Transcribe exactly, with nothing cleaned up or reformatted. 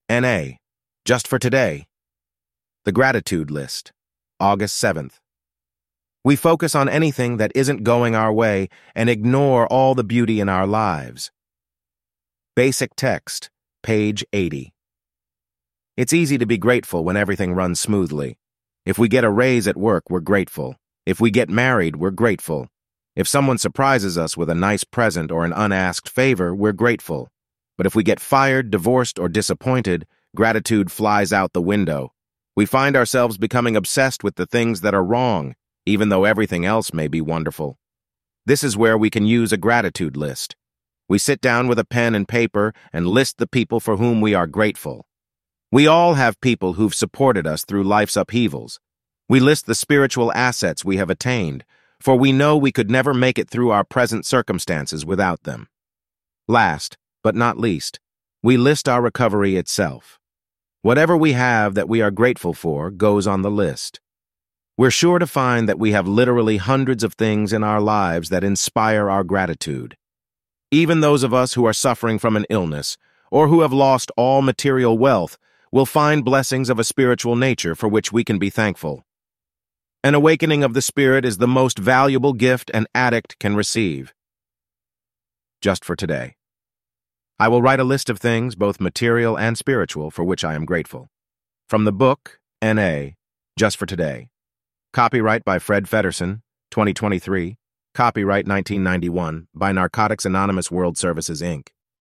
N A. Just for today. The Gratitude List. August seventh. We focus on anything that isn't going our way and ignore all the beauty in our lives. Basic text, page eighty. It's easy to be grateful when everything runs smoothly. If we get a raise at work, we're grateful. If we get married, we're grateful. If someone surprises us with a nice present or an unasked favor, we're grateful. But if we get fired, divorced, or disappointed, gratitude flies out the window. We find ourselves becoming obsessed with the things that are wrong, even though everything else may be wonderful. This is where we can use a gratitude list. We sit down with a pen and paper and list the people for whom we are grateful. We all have people who've supported us through life's upheavals. We list the spiritual assets we have attained, for we know we could never make it through our present circumstances without them. Last, but not least, we list our recovery itself. Whatever we have that we are grateful for goes on the list. We're sure to find that we have literally hundreds of things in our lives that inspire our gratitude. Even those of us who are suffering from an illness or who have lost all material wealth will find blessings of a spiritual nature for which we can be thankful. An awakening of the spirit is the most valuable gift an addict can receive. Just for today. I will write a list of things, both material and spiritual, for which I am grateful. From the book, N A. Just for Today. Copyright by Fred Feddersen, twenty twenty-three. Copyright nineteen ninety-one by Narcotics Anonymous World Services, Incorporated